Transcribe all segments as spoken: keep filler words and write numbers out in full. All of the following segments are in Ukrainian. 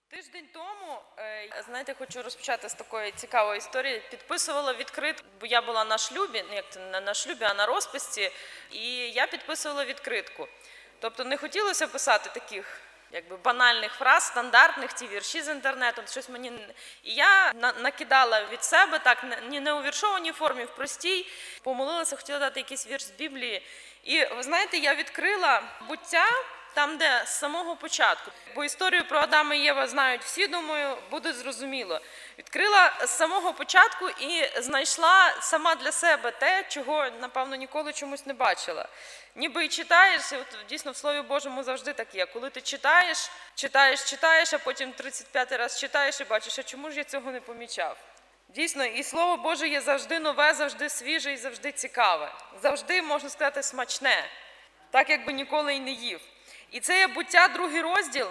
Тиждень тому, знаєте, хочу розпочати з такої цікавої історії. Підписувала відкритку, бо я була на шлюбі, як це не на шлюбі, а на розписці, і я підписувала відкритку. Тобто не хотілося писати таких якби банальних фраз, стандартних, ті вірші з інтернету, щось мені. І я накидала від себе так, не у віршованій формі, в простій, помолилася, хотіла дати якийсь вірш з Біблії. І ви знаєте, я відкрила Буття, там, де з самого початку. Бо історію про Адама і Єва знають всі, думаю, буде зрозуміло. Відкрила з самого початку і знайшла сама для себе те, чого, напевно, ніколи чомусь не бачила. Ніби і читаєш, і от дійсно в Слові Божому завжди так є. Коли ти читаєш, читаєш, читаєш, а потім тридцять п'ятий раз читаєш і бачиш, а чому ж я цього не помічав? Дійсно, і Слово Боже є завжди нове, завжди свіже і завжди цікаве. Завжди, можна сказати, смачне. Так, якби ніколи й не їв. І це є Буття, другий розділ,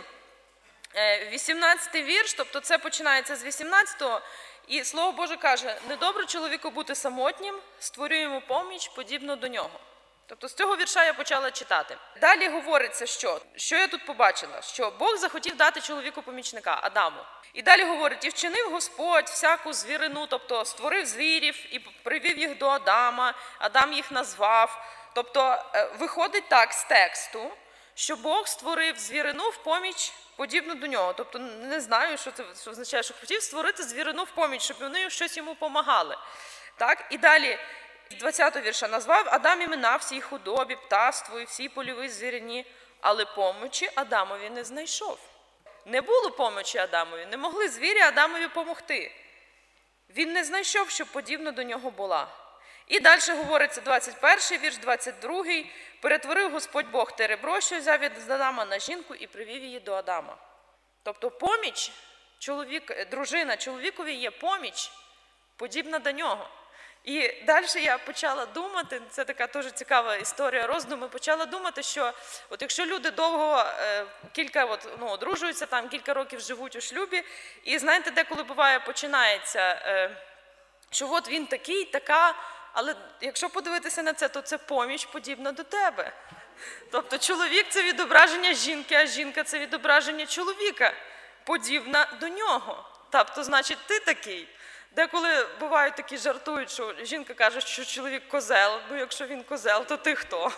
вісімнадцятий вірш, тобто це починається з вісімнадцятого, і Слово Боже каже: «Недобре чоловіку бути самотнім, створюй йому поміч, подібно до нього». Тобто з цього вірша я почала читати. Далі говориться, що? Що я тут побачила? Що Бог захотів дати чоловіку помічника, Адаму. І далі говорить: «І вчинив Господь всяку звірину», тобто створив звірів і привів їх до Адама, Адам їх назвав. Тобто виходить так з тексту, що Бог створив звірину в поміч, подібно до нього. Тобто не знаю, що це що означає, що хотів створити звірину в поміч, щоб вони щось йому помагали. Так? І далі, з двадцятого вірша, назвав Адам імена всій худобі, птаству і всій польовій звірині, але помочі Адамові не знайшов. Не було помочі Адамові, не могли звірі Адамові помогти. Він не знайшов, щоб подібно до нього була. І далі говориться двадцять перший вірш, двадцять другий. «Перетворив Господь Бог те ребро, що взяв від Адама на жінку, і привів її до Адама». Тобто поміч, чоловік, дружина чоловікові є поміч, подібна до нього. І далі я почала думати, це така дуже цікава історія роздуму, почала думати, що от якщо люди довго, е, кілька, от, ну, одружуються, там кілька років живуть у шлюбі, і знаєте, деколи буває, починається, е, що от він такий, така, але якщо подивитися на це, то це поміч подібна до тебе. Тобто чоловік – це відображення жінки, а жінка – це відображення чоловіка, подібна до нього. Тобто, значить, ти такий. Деколи бувають такі жартують, що жінка каже, що чоловік козел, ну якщо він козел, то ти хто?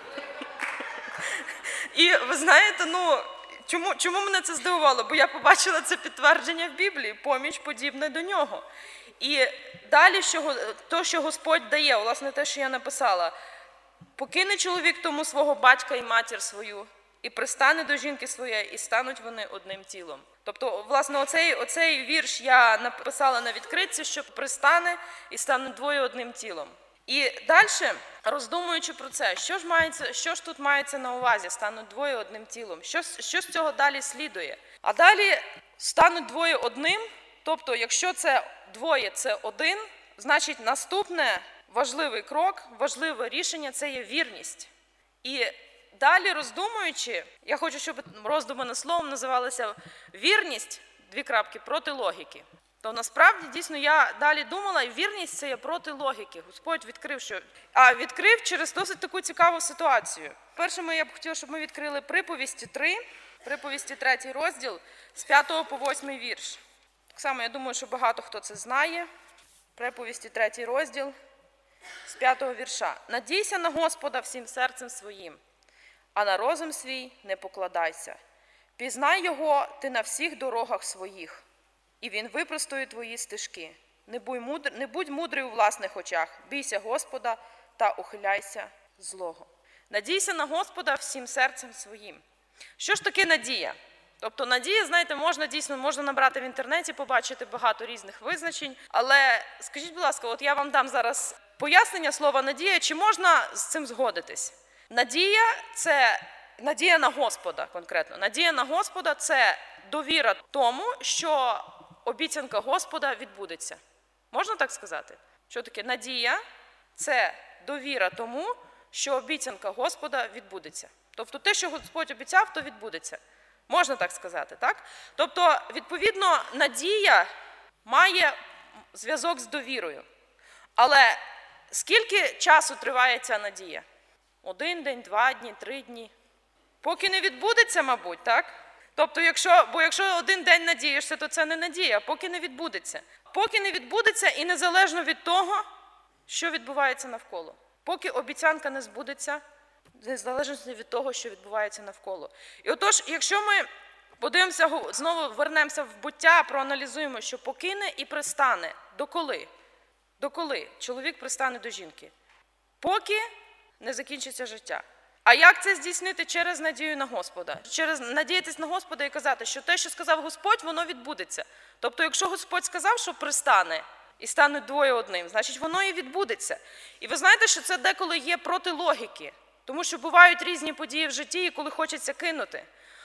І ви знаєте, ну, чому, чому мене це здивувало? Бо я побачила це підтвердження в Біблії, поміч подібна до нього. І далі, що, то, що Господь дає, власне, те, що я написала: «Покине чоловік тому свого батька і матір свою, і пристане до жінки своєї, і стануть вони одним тілом». Тобто, власне, оцей, оцей вірш я написала на відкритці, що пристане і стануть двоє одним тілом. І далі, роздумуючи про це, що ж, мається, що ж тут мається на увазі, стануть двоє одним тілом, що, що з цього далі слідує? А далі стануть двоє одним, тобто, якщо це двоє – це один, значить наступне важливий крок, важливе рішення – це є вірність. І далі, роздумуючи, я хочу, щоб роздуми над словом називалися «Вірність, дві крапки, проти логіки». То насправді, дійсно, я далі думала, і вірність – це є проти логіки. Господь відкрив, що... А відкрив через досить таку цікаву ситуацію. Перше, я б хотіла, щоб ми відкрили Приповісті три, Приповісті третій розділ, з п'ятого по восьмий вірш. Так само, я думаю, що багато хто це знає. Приповісті третій розділ, з п'ятого вірша. «Надійся на Господа всім серцем своїм, а на розум свій не покладайся. Пізнай його ти на всіх дорогах своїх, і він випростує твої стежки. Не будь мудр, не будь мудрий у власних очах, бійся Господа та ухиляйся злого». Надійся на Господа всім серцем своїм. Що ж таке надія? Тобто надія, знаєте, можна дійсно, можна набрати в інтернеті, побачити багато різних визначень, але скажіть, будь ласка, от я вам дам зараз пояснення слова надія, чи можна з цим згодитись? Надія – це надія на Господа конкретно. Надія на Господа – це довіра тому, що обіцянка Господа відбудеться. Можна так сказати? Що таке надія? Це довіра тому, що обіцянка Господа відбудеться. Тобто те, що Господь обіцяв, то відбудеться. Можна так сказати, так? Тобто, відповідно, надія має зв'язок з довірою. Але скільки часу триває ця надія? Один день, два дні, три дні? Поки не відбудеться, мабуть, так? Тобто, якщо, бо якщо один день надієшся, то це не надія, поки не відбудеться. Поки не відбудеться і незалежно від того, що відбувається навколо. Поки обіцянка не збудеться, незалежно від того, що відбувається навколо. І отож, якщо ми подивимося, знову вернемося в буття, проаналізуємо, що покине і пристане. Доколи? Доколи чоловік пристане до жінки? Поки не закінчиться життя. А як це здійснити? Через надію на Господа. Через надіятись на Господа і казати, що те, що сказав Господь, воно відбудеться. Тобто, якщо Господь сказав, що пристане і стануть двоє одним, значить воно і відбудеться. І ви знаєте, що це деколи є проти логіки. Тому що бувають різні події в житті, коли хочеться кинути.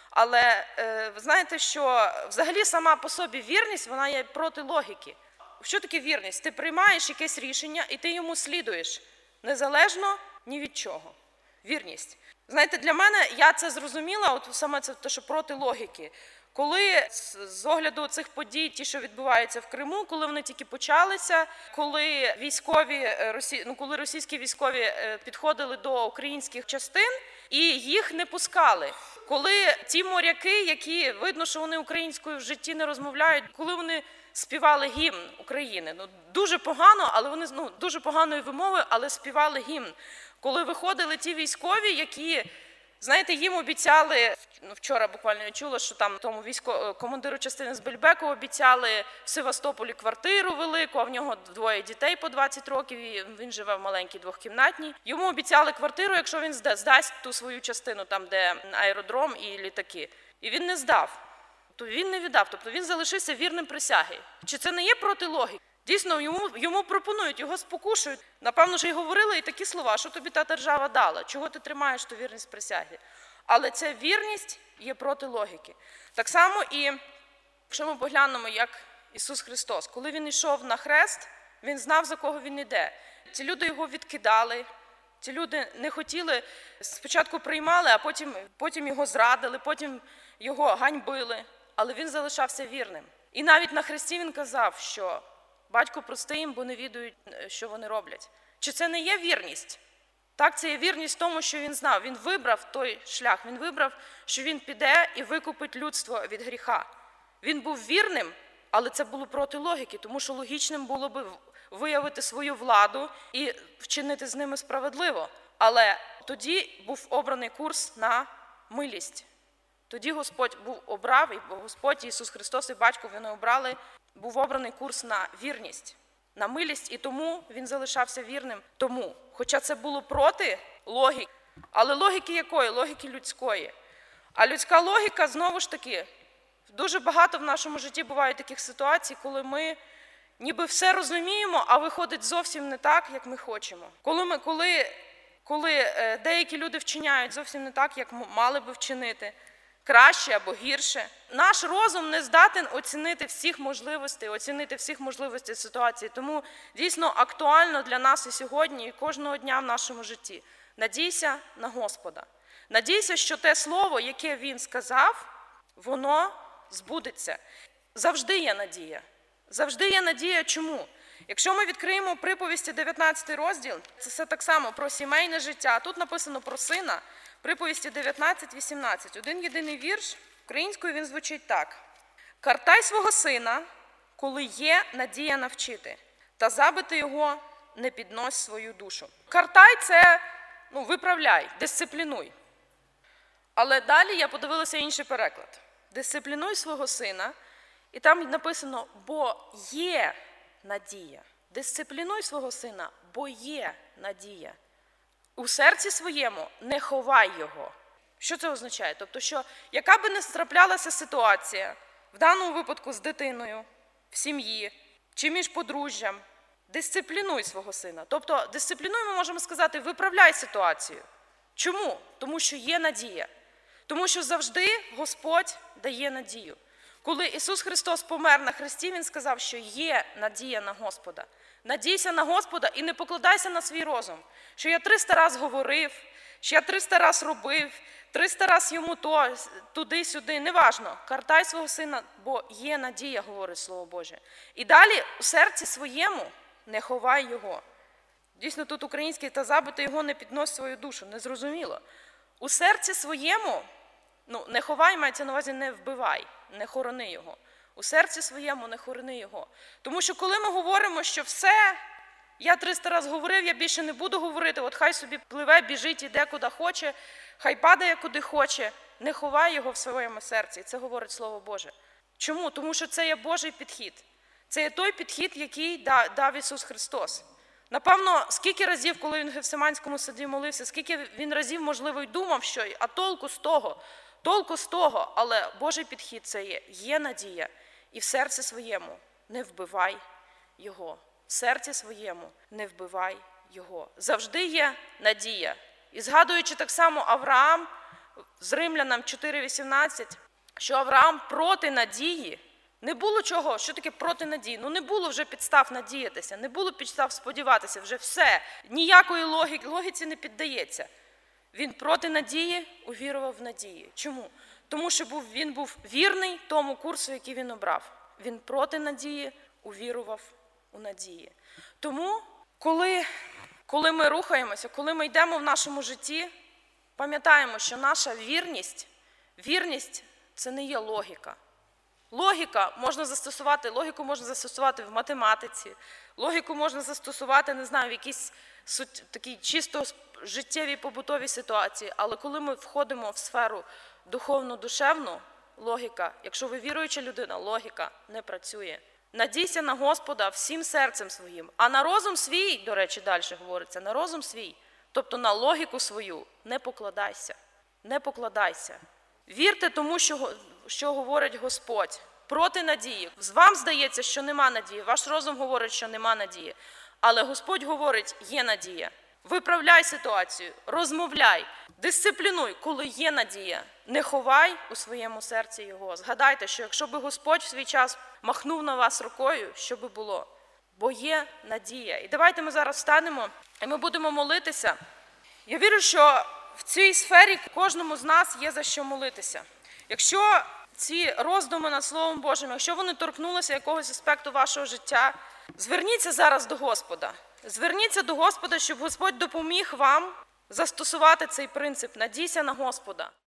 Але е, ви знаєте, що взагалі сама по собі вірність, вона є проти логіки. Що таке вірність? Ти приймаєш якесь рішення і ти йому слідуєш. Незалежно ні від чого. Вірність. Знаєте, для мене, я це зрозуміла, от саме це те, що проти логіки. Коли з огляду цих подій, ті, що відбуваються в Криму, коли вони тільки почалися, коли військові, ну, коли російські військові підходили до українських частин і їх не пускали. Коли ті моряки, які видно, що вони українською в житті не розмовляють, коли вони співали гімн України, ну дуже погано, але вони ну дуже поганою вимовою, але співали гімн. Коли виходили ті військові, які, знаєте, їм обіцяли, ну вчора буквально я чула, що там тому військо, командиру частини з Бельбеку обіцяли в Севастополі квартиру велику, а в нього двоє дітей по двадцять років, і він живе в маленькій двохкімнатній. Йому обіцяли квартиру, якщо він здасть ту свою частину, там де аеродром і літаки. І він не здав. То він не віддав, тобто він залишився вірним присяги. Чи це не є проти логіки? Дійсно, йому, йому пропонують, його спокушують. Напевно, що й говорили і такі слова, що тобі та держава дала, чого ти тримаєш ту вірність присяги. Але ця вірність є проти логіки. Так само і, якщо ми поглянемо, як Ісус Христос, коли Він йшов на хрест, Він знав, за кого Він йде. Ці люди його відкидали, ці люди не хотіли, спочатку приймали, а потім, потім його зрадили, потім його ганьбили, але Він залишався вірним. І навіть на хресті Він казав, що «Батько, прости їм, бо не відають, що вони роблять». Чи це не є вірність? Так, це є вірність тому, що він знав. Він вибрав той шлях, він вибрав, що він піде і викупить людство від гріха. Він був вірним, але це було проти логіки, тому що логічним було б виявити свою владу і вчинити з ними справедливо. Але тоді був обраний курс на милість. Тоді Господь був обрав, і Господь Ісус Христос і Батько, вони обрали, був обраний курс на вірність, на милість, і тому Він залишався вірним тому. Хоча це було проти логіки. Але логіки якої? Логіки людської. А людська логіка, знову ж таки, дуже багато в нашому житті буває таких ситуацій, коли ми ніби все розуміємо, а виходить зовсім не так, як ми хочемо. Коли, ми, коли, коли деякі люди вчиняють зовсім не так, як мали би вчинити, краще або гірше. Наш розум не здатен оцінити всіх можливостей, оцінити всіх можливостей ситуації. Тому дійсно актуально для нас і сьогодні, і кожного дня в нашому житті. Надійся на Господа. Надійся, що те слово, яке Він сказав, воно збудеться. Завжди є надія. Завжди є надія. Чому? Якщо ми відкриємо приповісті дев'ятнадцятий розділ, це все так само про сімейне життя. Тут написано про сина. Приповісті дев'ятнадцять вісімнадцять. Один єдиний вірш, українською він звучить так. «Картай свого сина, коли є надія навчити, та забити його не піднось свою душу». Картай – це, ну, виправляй, дисциплінуй. Але далі я подивилася інший переклад. Дисциплінуй свого сина, і там написано, бо є надія. Дисциплінуй свого сина, бо є надія. У серці своєму не ховай його. Що це означає? Тобто, що яка би не траплялася ситуація, в даному випадку з дитиною, в сім'ї, чи між подружжям, дисциплінуй свого сина. Тобто, дисциплінуй, ми можемо сказати, виправляй ситуацію. Чому? Тому що є надія. Тому що завжди Господь дає надію. Коли Ісус Христос помер на хресті, Він сказав, що є надія на Господа. Надійся на Господа і не покладайся на свій розум. Що я триста раз говорив, що я триста раз робив, триста раз йому то, туди-сюди, неважно. Картай свого сина, бо є надія, говорить Слово Боже. І далі у серці своєму не ховай його. Дійсно, тут український, та забити його не піднось свою душу. Незрозуміло. У серці своєму Ну, не ховай, мається на увазі не вбивай, не хорони його. У серці своєму не хорони його. Тому що коли ми говоримо, що все, я триста разів говорив, я більше не буду говорити, от хай собі пливе, біжить, іде куди хоче, хай падає куди хоче, не ховай його в своєму серці. І це говорить Слово Боже. Чому? Тому що це є Божий підхід. Це є той підхід, який дав Ісус Христос. Напевно, скільки разів, коли Він в Гефсиманському саді молився, скільки Він разів, можливо, й думав, що а толку з того, толку з того, але Божий підхід це є, є надія. І в серці своєму не вбивай його. В серці своєму не вбивай його. Завжди є надія. І згадуючи так само Авраам, з Римлянам чотири вісімнадцять, що Авраам проти надії, не було чого, що таке проти надії? Ну не було вже підстав надіятися, не було підстав сподіватися, вже все, ніякої логіки, логіці не піддається. Він проти надії увірував в надії. Чому? Тому що був, він був вірний тому курсу, який він обрав. Він проти надії увірував у надії. Тому, коли, коли ми рухаємося, коли ми йдемо в нашому житті, пам'ятаємо, що наша вірність, вірність – це не є логіка. Логіка можна застосувати, логіку можна застосувати в математиці, логіку можна застосувати, не знаю, в якійсь такій чисто життєвій побутовій ситуації, але коли ми входимо в сферу духовно-душевну, логіка, якщо ви віруюча людина, логіка не працює. Надійся на Господа всім серцем своїм, а на розум свій, до речі, далі говориться, на розум свій, тобто на логіку свою, не покладайся, не покладайся. Вірте тому, що, що говорить Господь, проти надії. Вам здається, що нема надії, ваш розум говорить, що нема надії, але Господь говорить, є надія. Виправляй ситуацію, розмовляй, дисциплінуй, коли є надія. Не ховай у своєму серці його. Згадайте, що якщо би Господь в свій час махнув на вас рукою, що би було? Бо є надія. І давайте ми зараз встанемо, і ми будемо молитися. Я вірю, що в цій сфері кожному з нас є за що молитися. Якщо ці роздуми над Словом Божим, якщо вони торкнулися якогось аспекту вашого життя, зверніться зараз до Господа. Зверніться до Господа, щоб Господь допоміг вам застосувати цей принцип «надійся на Господа».